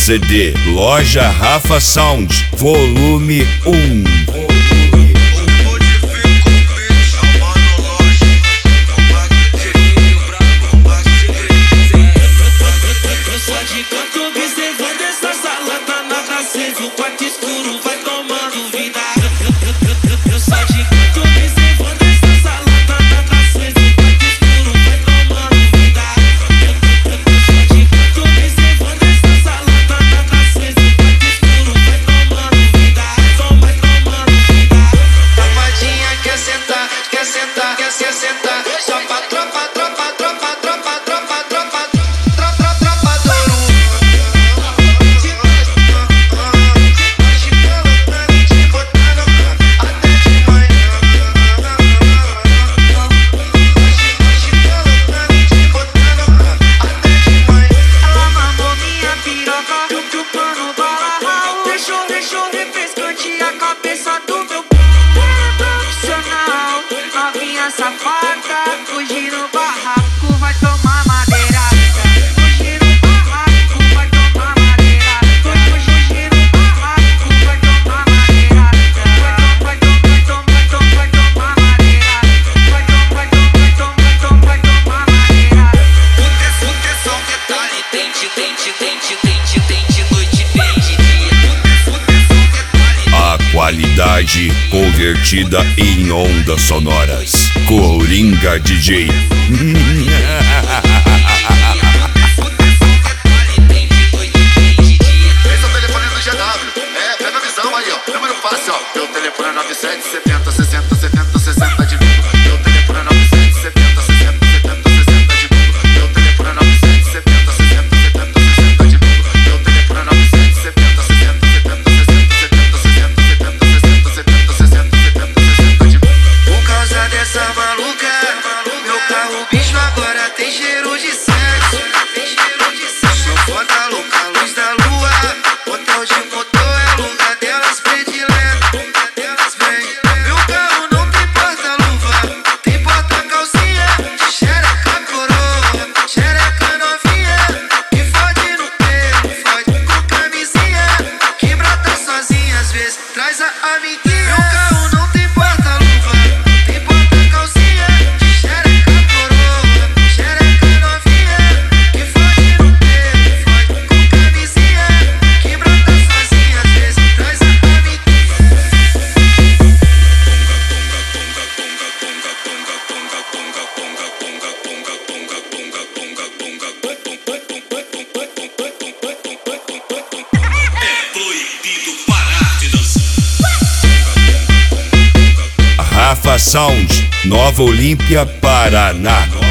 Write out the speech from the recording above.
CD, Loja Rafa Sound, volume 1. O quarto escuro vai tomando vida. Eu só de canto observando essa sala tá nascendo. O quarto escuro vai tomando vida. Eu só de canto observando essa sala tá nascendo. O quarto escuro vai tomando vida. Vai tomando vida. Safadinha quer sentar, quer sentar, quer se assentar. Só pra tropa, tropa, tropa, tropa, tropa, tropa. Deixou refrescante a cabeça do meu profissional. Novinha safada, fugir no barraco, vai tomar madeirada. Fugir no barraco, vai tomar madeirada. Fugir no barraco, vai tomar madeirada. Vai tomar madeirada. Vai tomar madeirada. O tesão detalhe, tente, noite, tente dia. Qualidade convertida em ondas sonoras. Coringa DJ. Esse é o telefone do GW. Pega a visão aí, ó. Número fácil, ó. Meu telefone é 9770 60 70 60 de novo. Meu telefone é 9770 60 70 60 de novo. Meu telefone é 9770 60 70 60 de novo. Meu telefone é 9770 60 70 60 Por causa dessa maluca, meu carro bicho agora tem cheiro de sexo. Sou foda louca, luz da lua. Hotel de motor é lugar delas predileto. Meu carro não tem porta-luva, tem porta-calcinha. Xereca coroa, xereca novinha. Me fode no pelo, fode com camisinha. Que brota sozinha às vezes, traz a amiguinha. Meu carro não tem porta-luva, tem porta-calcinha. Xereca coroa, xereca novinha. Me fode no pelo, fode com camisinha. Que brota sozinha às vezes, traz a amiguinha. Proibido parar de dançar. Rafa Sound, Nova Olímpia, Paraná.